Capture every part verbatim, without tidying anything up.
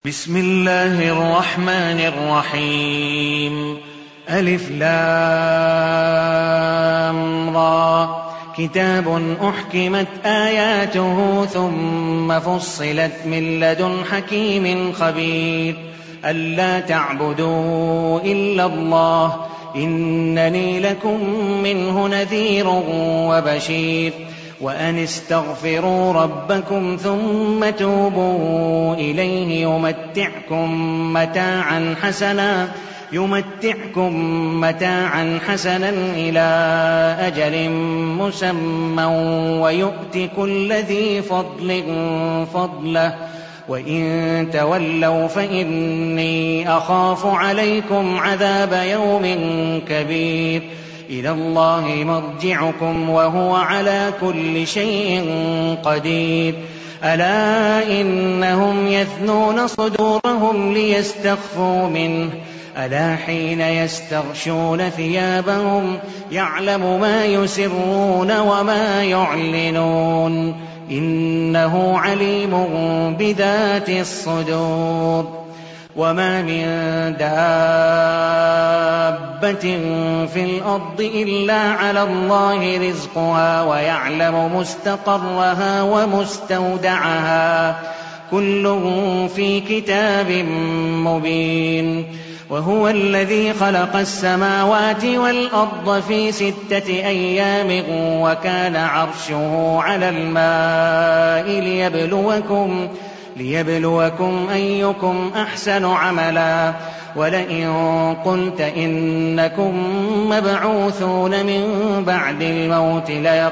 بسم الله الرحمن الرحيم. ألف لام را. كتاب أحكمت آياته ثم فصلت من لدن حكيم خبير. ألا تعبدوا إلا الله إنني لكم منه نذير وبشير. وأن استغفروا ربكم ثم توبوا إليه يمتعكم متاعا حسنا يمتعكم متاعا حسنا إلى أجل مسمى ويؤت كل ذي فضل فضله وإن تولوا فإني أخاف عليكم عذاب يوم كبير. إلى الله مرجعكم وهو على كل شيء قدير. ألا إنهم يثنون صدورهم ليستخفوا منه ألا حين يستغشون ثيابهم يعلم ما يسرون وما يعلنون إنه عليم بذات الصدور. وما من دابة في الأرض إلا على الله رزقها ويعلم مستقرها ومستودعها كل في كتاب مبين. وهو الذي خلق السماوات والأرض في ستة أيام وكان عرشه على الماء ليبلوكم ليبلوكم أيكم أحسن عملا. ولئن قلت إنكم مبعوثون من بعد الموت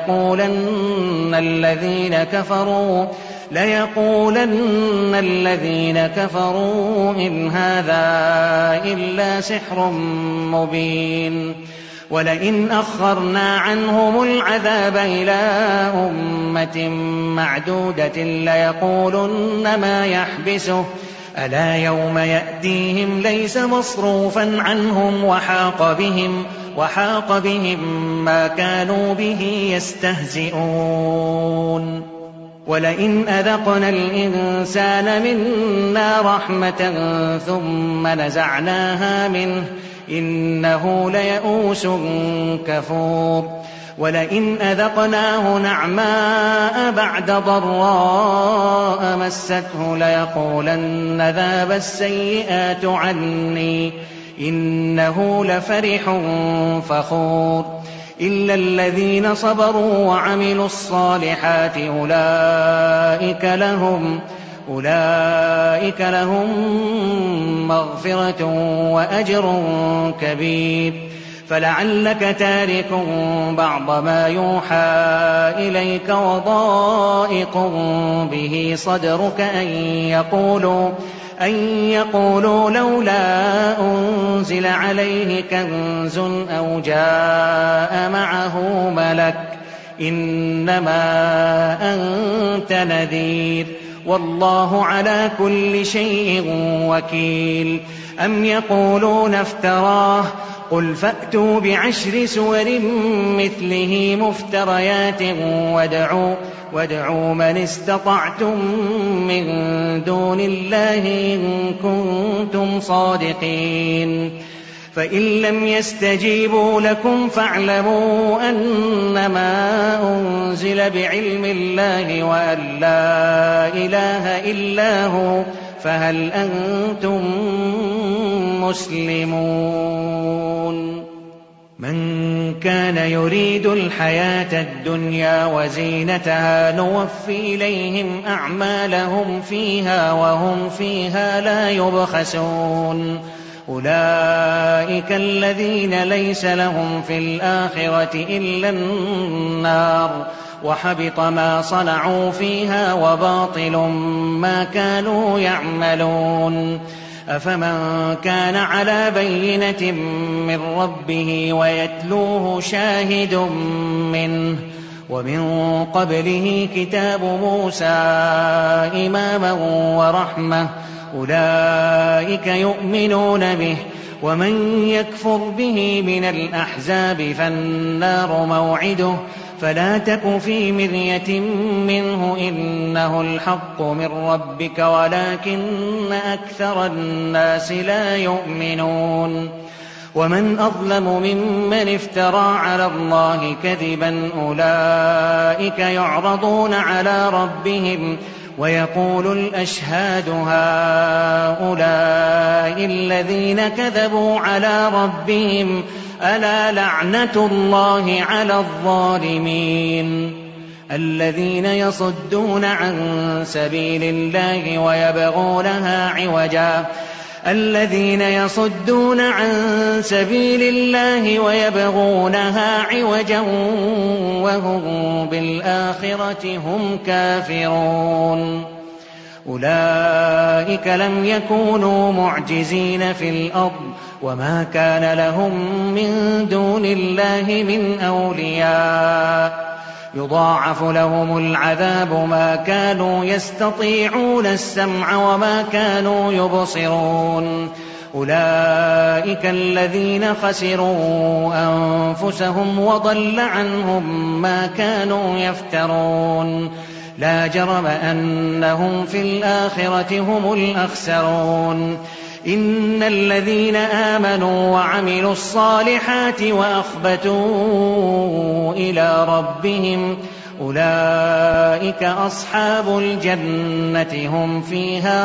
ليقولن الذين كفروا ليقولن الذين كفروا إن هذا إلا سحر مبين. ولئن أخرنا عنهم العذاب إلى أمة معدودة ليقولن ما يحبسه ألا يوم يأتيهم ليس مصروفا عنهم وحاق بهم, وحاق بهم ما كانوا به يستهزئون. ولئن أذقنا الإنسان منا رحمة ثم نزعناها منه إنه ليئوس كفور. ولئن أذقناه نعماء بعد ضراء مسته ليقولن ذهب السيئات عني إنه لفرح فخور. إلا الذين صبروا وعملوا الصالحات أولئك لهم أولئك لهم مغفرة وأجر كبير. فلعلك تارك بعض ما يوحى إليك وضائق به صدرك أن يقولوا أن يقولوا لولا أنزل عليه كنز أو جاء معه ملك إنما أنت نذير والله على كل شيء وكيل. أم يقولون افتراه قل فأتوا بعشر سور مثله مفتريات وادعوا, وادعوا من استطعتم من دون الله إن كنتم صادقين. فإن لم يستجيبوا لكم فاعلموا أنما أنزل بعلم الله وأن لا إله إلا هو فهل أنتم مسلمون. من كان يريد الحياة الدنيا وزينتها نوفي إليهم أعمالهم فيها وهم فيها لا يبخسون. أولئك الذين ليس لهم في الآخرة إلا النار وحبط ما صنعوا فيها وباطل ما كانوا يعملون. أفمن كان على بينة من ربه ويتلوه شاهد منه ومن قبله كتاب موسى إماما ورحمة أولئك يؤمنون به. ومن يكفر به من الأحزاب فالنار موعده فلا تك في مرية منه إنه الحق من ربك ولكن أكثر الناس لا يؤمنون ومن أظلم ممن افترى على الله كذبا أولئك يعرضون على ربهم ويقول الأشهاد هؤلاء الذين كذبوا على ربهم ألا لعنة الله على الظالمين الذين يصدون عن سبيل الله ويبغونها عوجا الذين يصدون عن سبيل الله ويبغونها عوجا وهم بالآخرة هم كافرون أولئك لم يكونوا معجزين في الأرض وما كان لهم من دون الله من أولياء يضاعف لهم العذاب ما كانوا يستطيعون السمع وما كانوا يبصرون أولئك الذين خسروا أنفسهم وضل عنهم ما كانوا يفترون لا جرم أنهم في الآخرة هم الأخسرون إن الذين آمنوا وعملوا الصالحات وأخبتوا إلى ربهم أولئك أصحاب الجنة هم فيها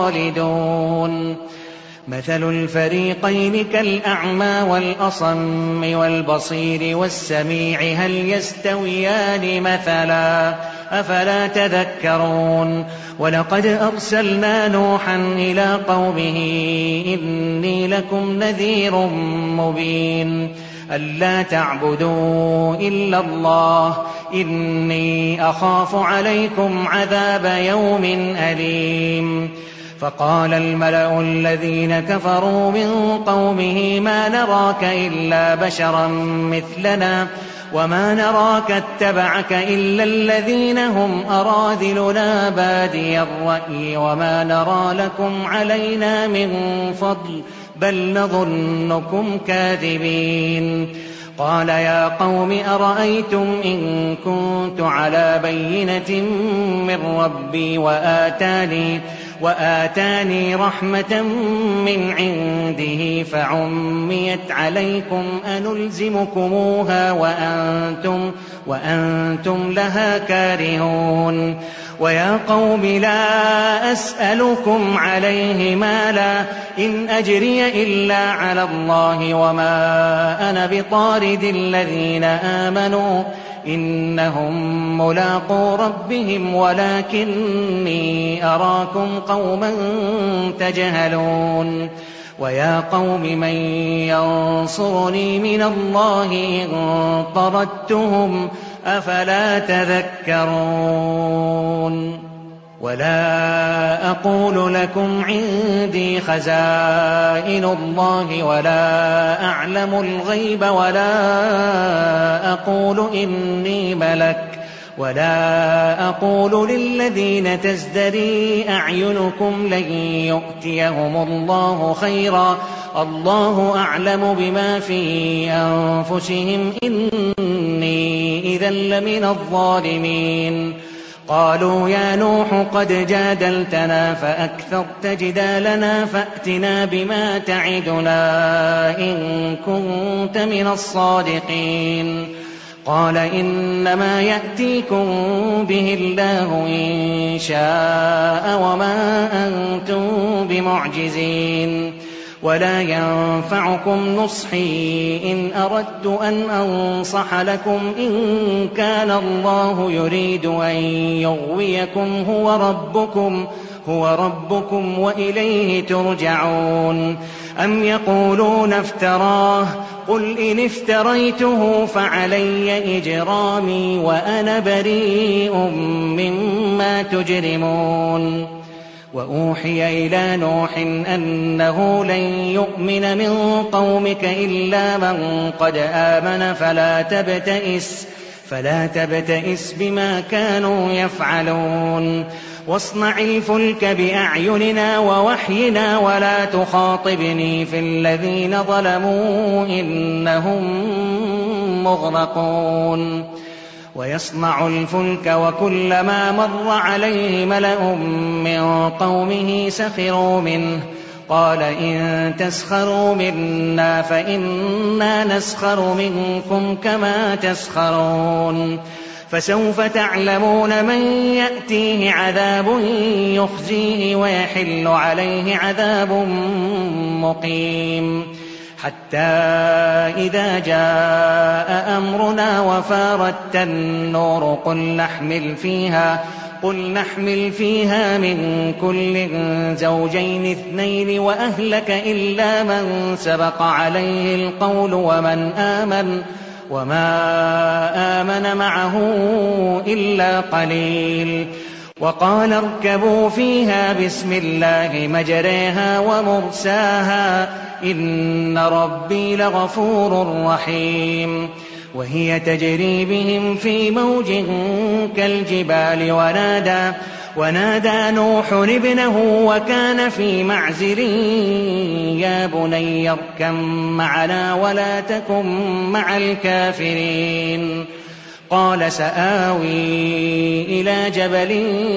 خالدون مثل الفريقين كالأعمى والأصم والبصير والسميع هل يستويان مثلا أفلا تذكرون ولقد أرسلنا نوحا إلى قومه إني لكم نذير مبين ألا تعبدوا إلا الله إني أخاف عليكم عذاب يوم أليم فقال الملأ الذين كفروا من قومه ما نراك إلا بشرا مثلنا وما نراك اتبعك إلا الذين هم أراذلنا بادي الرأي وما نرى لكم علينا من فضل بل نظنكم كاذبين قال يا قوم أرأيتم إن كنت على بينة من ربي وآتاني وآتاني رحمة من عنده فعميت عليكم أنلزمكموها وأنتم, وأنتم لها كارهون ويا قوم لا أسألكم عليه مالا إن أجري إلا على الله وما أنا بطارد الذين آمنوا إنهم ملاقو ربهم ولكني أراكم قوما تجهلون ويا قوم من ينصرني من الله إن طردتهم أفلا تذكرون ولا أقول لكم عندي خزائن الله ولا أعلم الغيب ولا أقول إني ملك ولا أقول للذين تزدري أعينكم لن يؤتيهم الله خيرا الله أعلم بما في أنفسهم إني إذا لمن الظالمين قالوا يا نوح قد جادلتنا فأكثرت جدالنا فأتنا بما تعدنا إن كنت من الصادقين قال إنما يأتيكم به الله إن شاء وما أنتم بمعجزين ولا ينفعكم نصحي إن أردت أن أنصح لكم إن كان الله يريد أن يغويكم هو ربكم هو ربكم وإليه ترجعون أم يقولون افتراه قل إن افتريته فعلي إجرامي وأنا بريء مما تجرمون وأوحي إلى نوح أنه لن يؤمن من قومك إلا من قد آمن فلا تبتئس فلا تبتئس بما كانوا يفعلون واصنع الفلك بأعيننا ووحينا ولا تخاطبني في الذين ظلموا إنهم مغرقون ويصنع الفلك وكلما مر عليه ملأ من قومه سخروا منه قال إن تسخروا منا فإنا نسخر منكم كما تسخرون فسوف تعلمون من يأتيه عذاب يخزيه ويحل عليه عذاب مقيم حتى إذا جاء أمرنا وفارت النور قل نحمل فيها قل نحمل فيها من كل زوجين اثنين وأهلك إلا من سبق عليه القول ومن آمن وما آمن معه إلا قليل وقال اركبوا فيها بسم الله مجريها ومرساها إن ربي لغفور رحيم وهي تجري بهم في موج كالجبال ونادى ونادى نوح ابنه وكان في معزل يا بني اركب معنا ولا تكن مع الكافرين قال سآوي إلى جبل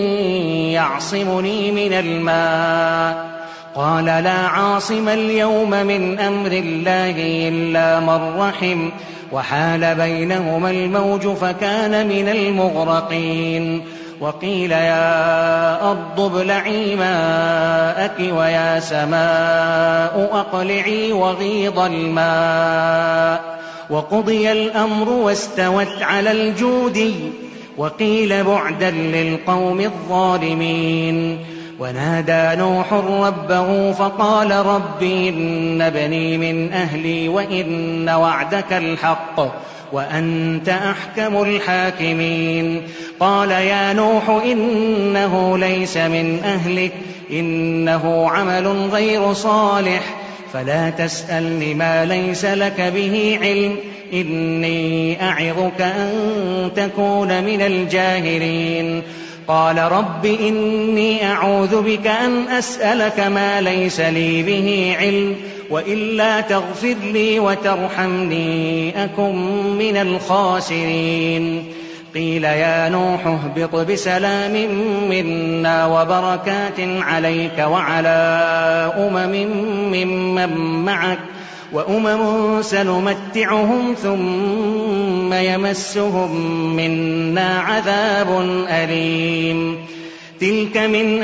يعصمني من الماء قال لا عاصم اليوم من أمر الله إلا من رحم وحال بينهما الموج فكان من المغرقين وقيل يا أرض ابلعي ماءك ويا سماء أقلعي وغيض الماء وقضي الأمر واستوت على الجودي وقيل بعدا للقوم الظالمين ونادى نوح ربه فقال رب إن ابني من أهلي وإن وعدك الحق وأنت أحكم الحاكمين قال يا نوح إنه ليس من أهلك إنه عمل غير صالح فلا تسألني ما ليس لك به علم إني أعظك أن تكون من الجاهلين قال رب إني أعوذ بك أن أسألك ما ليس لي به علم وإلا تغفر لي وترحمني أكن من الخاسرين قيل يا نوح اهبط بسلام منا وبركات عليك وعلى أمم ممن معك وأمم سنمتعهم ثم يمسهم منا عذاب أليم تلك من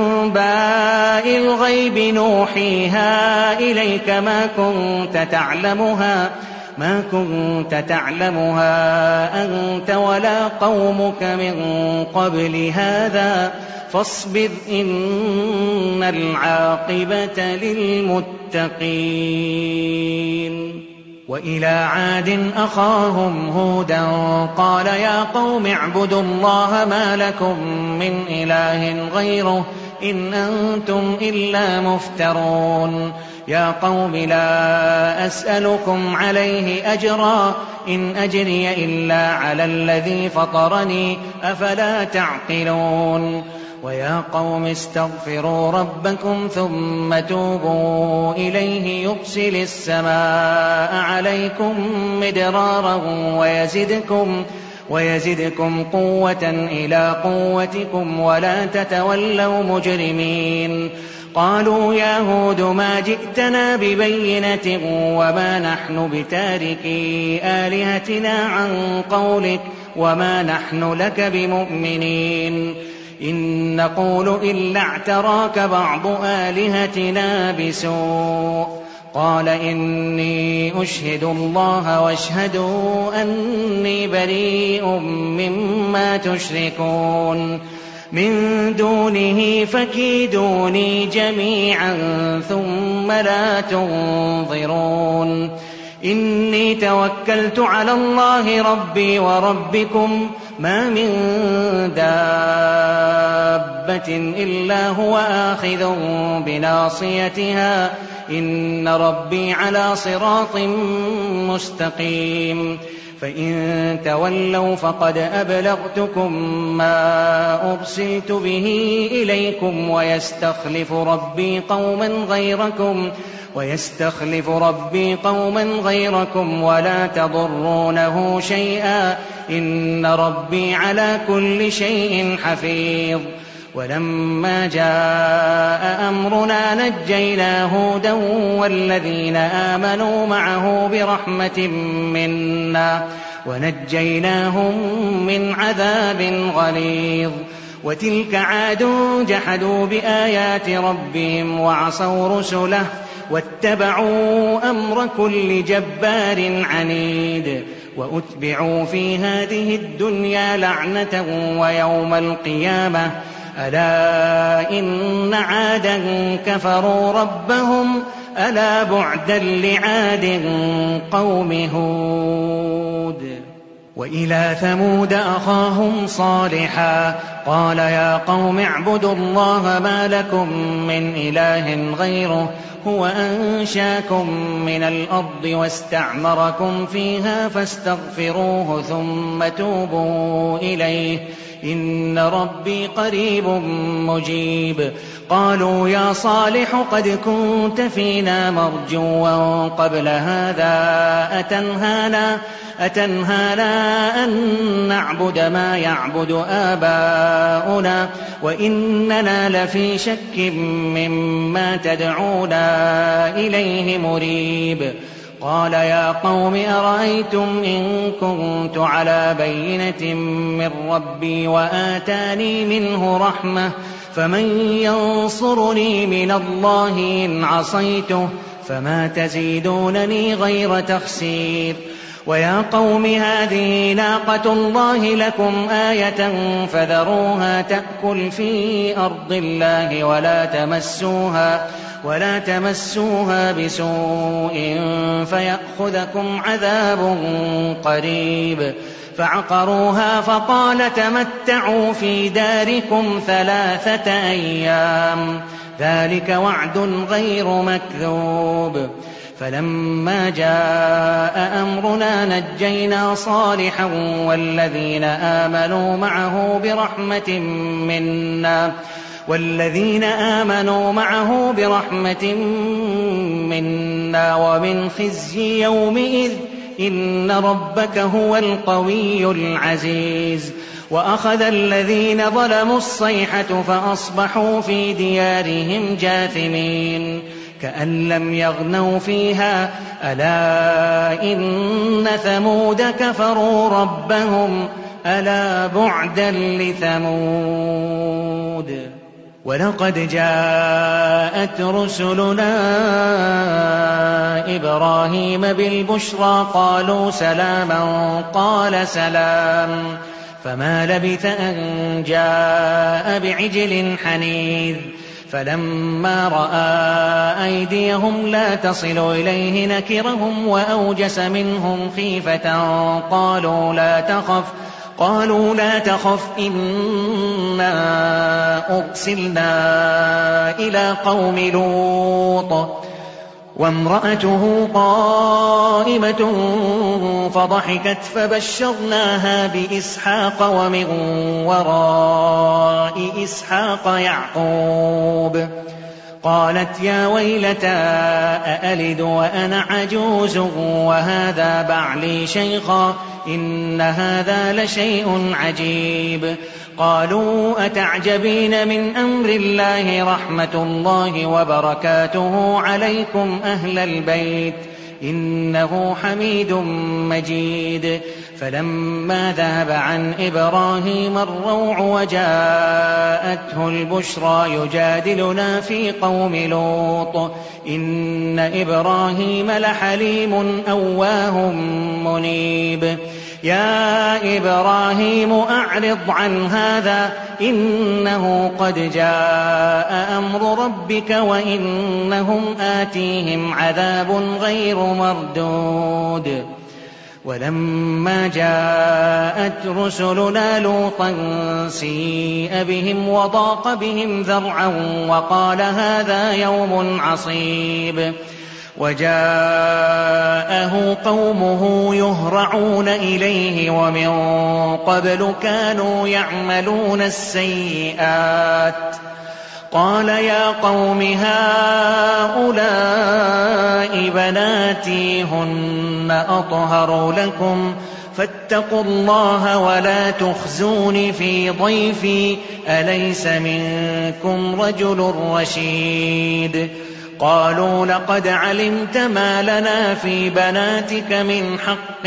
أنباء الغيب نوحيها إليك ما كنت تعلمها ما كنت تعلمها أنت ولا قومك من قبل هذا فاصبر إن العاقبة للمتقين وإلى عاد أخاهم هودا قال يا قوم اعبدوا الله ما لكم من إله غيره إن أنتم إلا مفترون يا قوم لا أسألكم عليه أجرا إن أجري إلا على الذي فطرني أفلا تعقلون ويا قوم استغفروا ربكم ثم توبوا إليه يرسل السماء عليكم مدرارا ويزدكم ويزدكم قوة إلى قوتكم ولا تتولوا مجرمين قالوا يا هود ما جئتنا ببينة وما نحن بتاركي آلهتنا عن قولك وما نحن لك بمؤمنين إن نقول إلا اعتراك بعض آلهتنا بسوء قال إني أشهد الله واشهدوا أني بريء مما تشركون من دونه فكيدوني جميعا ثم لا تنظرون إني توكلت على الله ربي وربكم ما من دابة إلا هو آخذ بناصيتها إن ربي على صراط مستقيم فإن تولوا فقد أبلغتكم ما أرسلت به إليكم ويستخلف ربي قوما غيركم ويستخلف ربي قوما غيركم ولا تضرونه شيئا إن ربي على كل شيء حفيظ. ولما جاء أمرنا نجينا هودا والذين آمنوا معه برحمة منا ونجيناهم من عذاب غليظ. وتلك عاد جحدوا بآيات ربهم وعصوا رسله واتبعوا أمر كل جبار عنيد. وأتبعوا في هذه الدنيا لعنة ويوم القيامة ألا إن عادا كفروا ربهم ألا بعدا لعاد قوم هود. وإلى ثمود أخاهم صالحا قال يا قوم اعبدوا الله ما لكم من إله غيره هو أنشاكم من الأرض واستعمركم فيها فاستغفروه ثم توبوا إليه إن ربي قريب مجيب. قالوا يا صالح قد كنت فينا مرجوا قبل هذا أتنهانا, أتنهانا أن نعبد ما يعبد آباؤنا وإننا لفي شك مما تدعونا إليه مريب. قال يا قوم أرأيتم إن كنت على بينة من ربي وآتاني منه رحمة فمن ينصرني من الله إن عصيته فما تزيدونني غير تخسير. ويا قوم هذه ناقة الله لكم آية فذروها تأكل في أرض الله ولا تمسوها ولا تمسوها بسوء فيأخذكم عذاب قريب. فعقروها فقال تمتعوا في داركم ثلاثة أيام ذلك وعد غير مكذوب. فلما جاء أمرنا نجينا صالحا والذين آمنوا معه برحمة منا والذين آمنوا معه برحمة منا ومن خزي يومئذ إن ربك هو القوي العزيز. وأخذ الذين ظلموا الصيحة فأصبحوا في ديارهم جاثمين كأن لم يغنوا فيها ألا إن ثمود كفروا ربهم ألا بعدا لثمود. ولقد جاءت رسلنا إبراهيم بالبشرى قالوا سلاما قال سلام فما لبث أن جاء بعجل حنيذ. فلما رأى أيديهم لا تصل إليه نكرهم وأوجس منهم خيفة قالوا لا تخف قالوا لا تخف إنا أرسلنا إلى قوم لوط وامرأته قائمة فضحكت فبشرناها بإسحاق ومن وراء إسحاق يعقوب. قالت يا ويلتى أألد وأنا عجوز وهذا بعلي شيخا إن هذا لشيء عجيب. قالوا أتعجبين من أمر الله رحمة الله وبركاته عليكم أهل البيت إنه حميد مجيد. فلما ذهب عن إبراهيم الروع وجاءته البشرى يجادلنا في قوم لوط إن إبراهيم لحليم أواه منيب. يا إبراهيم أعرض عن هذا إنه قد جاء أمر ربك وإنهم آتيهم عذاب غير مردود. ولما جاءت رسلنا لوطا سيء بهم وضاق بهم ذرعا وقال هذا يوم عصيب. وجاءه قومه يهرعون إليه ومن قبل كانوا يعملون السيئات قال يا قوم هؤلاء بناتي هن أطهر لكم فاتقوا الله ولا تخزون في ضيفي أليس منكم رجل رشيد قالوا لقد علمت ما لنا في بناتك من حق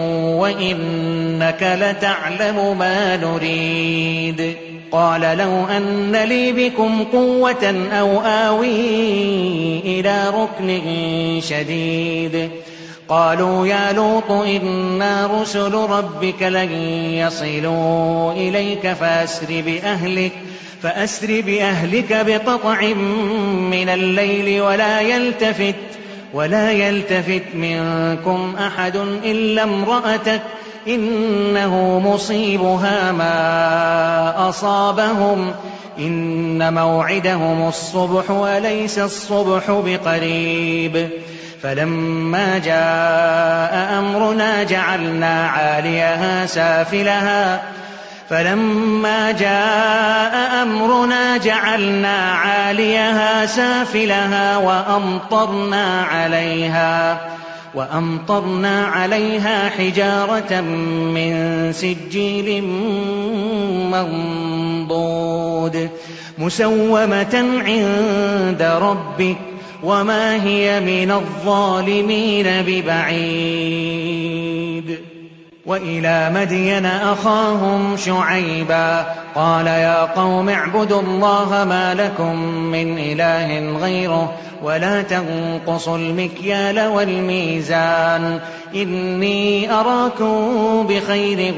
وإنك لتعلم ما نريد قال لو أن لي بكم قوة أو آوي إلى ركن شديد قالوا يا لوط إنا رسل ربك لن يصلوا إليك فأسر بأهلك فأسر بأهلك بقطع من الليل ولا يلتفت ولا يلتفت منكم أحد إلا امرأتك إنه مصيبها ما أصابهم إن موعدهم الصبح وليس الصبح بقريب فلما جاء أمرنا جعلنا عاليها سافلها فلما جاء أمرنا جعلنا عاليها سافلها وأمطرنا عليها وأمطرنا عليها حجارة من سجيل منضود مسومة عند ربك وما هي من الظالمين ببعيد وإلى مدين أخاهم شعيبا قال يا قوم اعبدوا الله ما لكم من إله غيره ولا تنقصوا المكيال والميزان إني أراكم بخير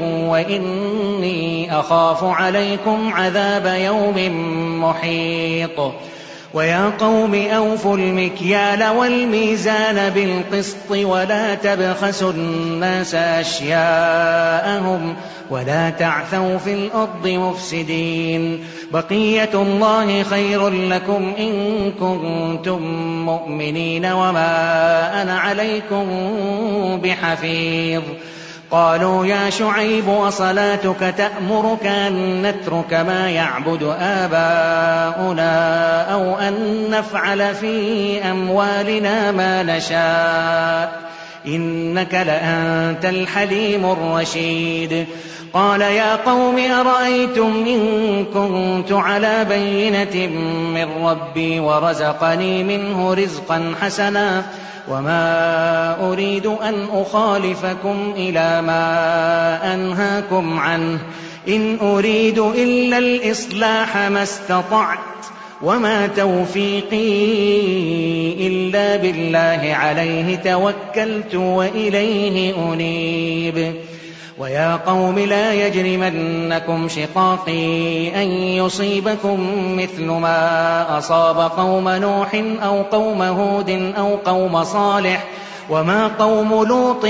وإني أخاف عليكم عذاب يوم محيط ويا قوم أوفوا المكيال والميزان بالقسط ولا تبخسوا الناس أشياءهم ولا تعثوا في الأرض مفسدين بقية الله خير لكم إن كنتم مؤمنين وما أنا عليكم بحفيظ قالوا يا شعيب وصلاتك تأمرك أن نترك ما يعبد آباؤنا أو أن نفعل في أموالنا ما نشاء إنك لأنت الحليم الرشيد قال يا قوم أرأيتم إن كنت على بينة من ربي ورزقني منه رزقا حسنا وما أريد أن أخالفكم إلى ما أنهاكم عنه إن أريد إلا الإصلاح ما استطعت وما توفيقي إلا بالله عليه توكلت وإليه أنيب ويا قوم لا يجرمنكم شقاقي أن يصيبكم مثل ما أصاب قوم نوح أو قوم هود أو قوم صالح وما قوم لوط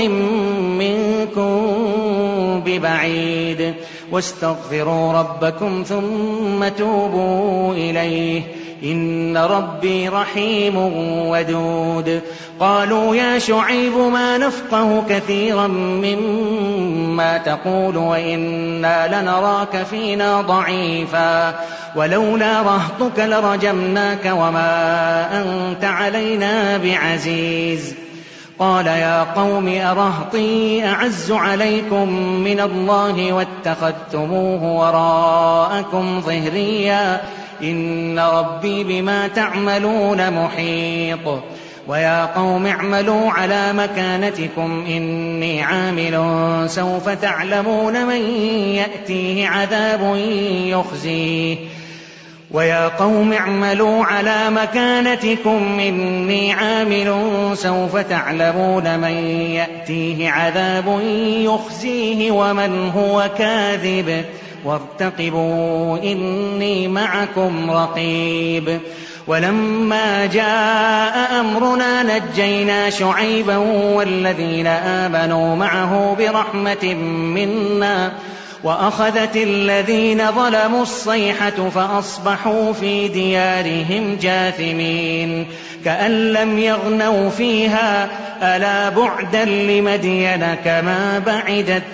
منكم ببعيد واستغفروا ربكم ثم توبوا إليه إن ربي رحيم ودود قالوا يا شعيب ما نفقه كثيرا مما تقول وإنا لنراك فينا ضعيفا ولولا رهطك لرجمناك وما أنت علينا بعزيز قال يا قوم أرهطي أعز عليكم من الله واتخذتموه وراءكم ظهريا إن ربي بما تعملون محيط ويا قوم اعملوا على مكانتكم إني عامل سوف تعلمون من يأتيه عذاب يخزيه ويا قوم اعملوا على مكانتكم إني عامل سوف تعلمون من يأتيه عذاب يخزيه ومن هو كاذب وارتقبوا إني معكم رقيب ولما جاء أمرنا نجينا شعيبا والذين آمنوا معه برحمة منا وأخذت الذين ظلموا الصيحة فأصبحوا في ديارهم جاثمين كأن لم يغنوا فيها ألا بعدا لمدين كما بعدت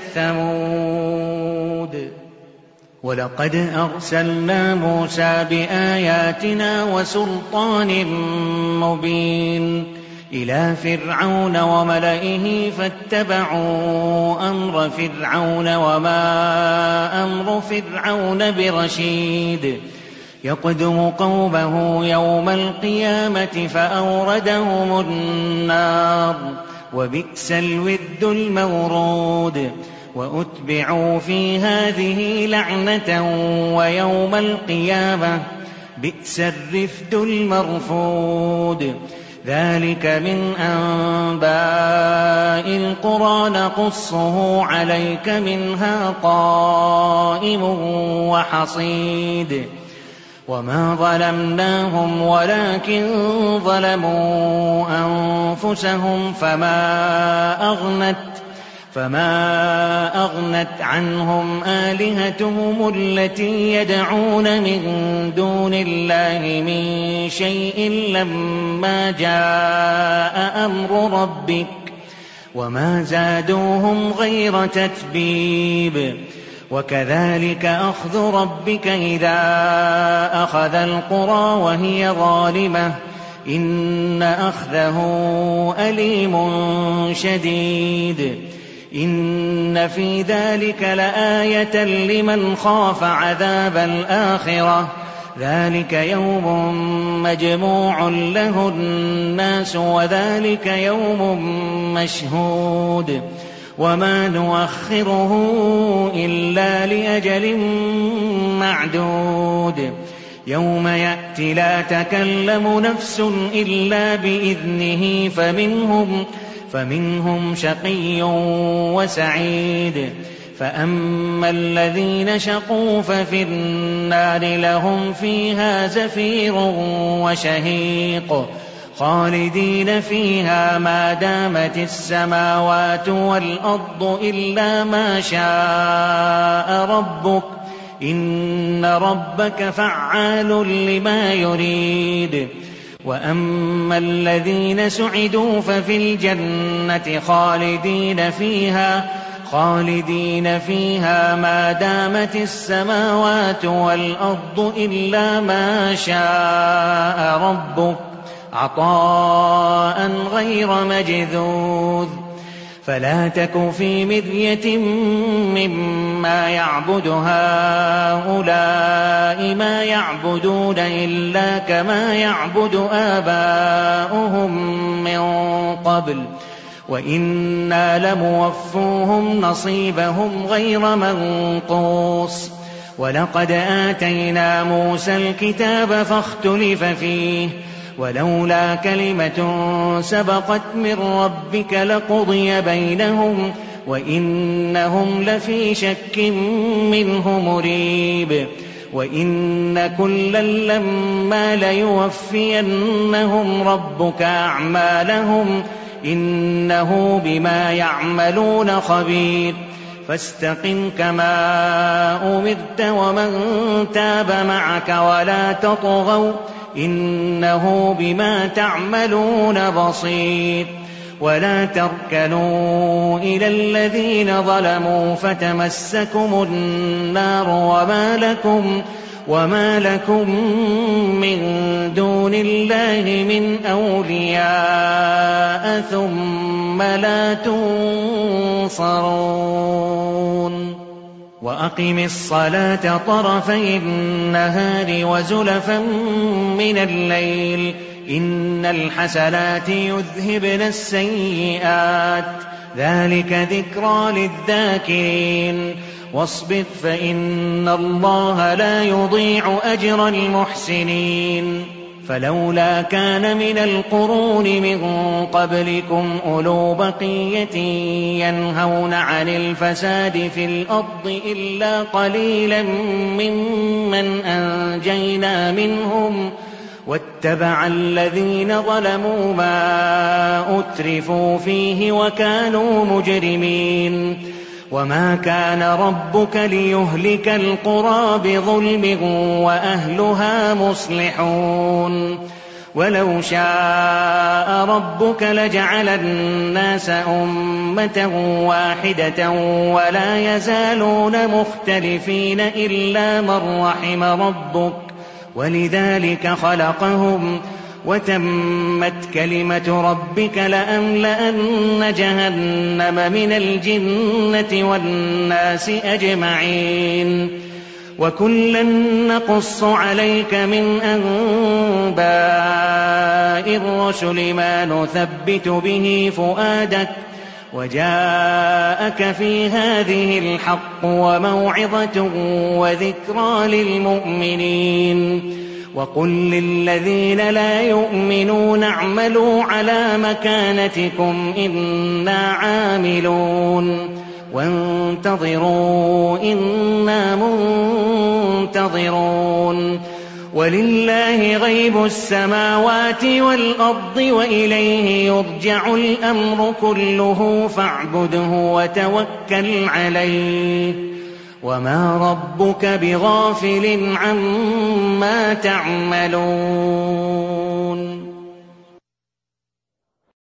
ثمود. ولقد أرسلنا موسى بآياتنا وسلطان مبين إلى فرعون وملئه فاتبعوا أمر فرعون وما أمر فرعون برشيد يقدم قومه يوم القيامة فأوردهم النار وبئس الورد المورود وأتبعوا في هذه لعنة ويوم القيامة بئس الرفد المرفود. ذلك من أنباء القرى نقصه عليك منها قائم وحصيد. وما ظلمناهم ولكن ظلموا أنفسهم فما أغنت فما أغنت عنهم آلهتهم التي يدعون من دون الله من شيء لما جاء أمر ربك وما زادوهم غير تتبيب. وكذلك أخذ ربك إذا أخذ القرى وهي ظالمة إن أخذه أليم شديد. إن في ذلك لآية لمن خاف عذاب الآخرة ذلك يوم مجموع له الناس وذلك يوم مشهود وما نؤخره إلا لأجل معدود. يوم يأتي لا تكلم نفس إلا بإذنه فمنهم فمنهم شقي وسعيد. فأما الذين شقوا ففي النار لهم فيها زفير وشهيق خالدين فيها ما دامت السماوات والأرض إلا ما شاء ربك إن ربك فعال لما يريد. وأما الذين سعدوا ففي الجنة خالدين فيها خالدين فيها ما دامت السماوات والأرض إلا ما شاء ربك عطاء غير مجذوذ. فلا تك في مرية مما يعبد هؤلاء ما يعبدون إلا كما يعبد آباؤهم من قبل وإنا لموفوهم نصيبهم غير منقوص. ولقد آتينا موسى الكتاب فاختلف فيه ولولا كلمة سبقت من ربك لقضي بينهم وإنهم لفي شك منه مريب. وإن كلا لما ليوفينهم ربك أعمالهم إنه بما يعملون خبير. فاستقم كما أمرت ومن تاب معك ولا تطغوا إنه بما تعملون بصير. ولا تركنوا إلى الذين ظلموا فتمسكم النار وما لكم وما لكم من دون الله من أولياء ثم لا تنصرون. وأقم الصلاة طرفي النهار وزلفا من الليل إن الحسنات يذهبن السيئات ذلك ذكرى للذاكرين. واصبر فإن الله لا يضيع أجر المحسنين. فلولا كان من القرون من قبلكم أولو بقية ينهون عن الفساد في الأرض إلا قليلا ممن أنجينا منهم واتبع الذين ظلموا ما أترفوا فيه وكانوا مجرمين. وما كان ربك ليهلك القرى بظلم وأهلها مصلحون ولو شاء ربك لجعل الناس أمة واحدة ولا يزالون مختلفين إلا من رحم ربك ولذلك خلقهم وتمت كلمة ربك لأملأن جهنم من الجنة والناس أجمعين وكلا نقص عليك من أنباء الرسل ما نثبت به فؤادك وجاءك في هذه الحق وموعظة وذكرى للمؤمنين وقل للذين لا يؤمنون اعملوا على مكانتكم إنا عاملون وانتظروا إنا منتظرون ولله غيب السماوات والأرض وإليه يرجع الأمر كله فاعبده وتوكل عليه وما ربك بغافل عما تعملون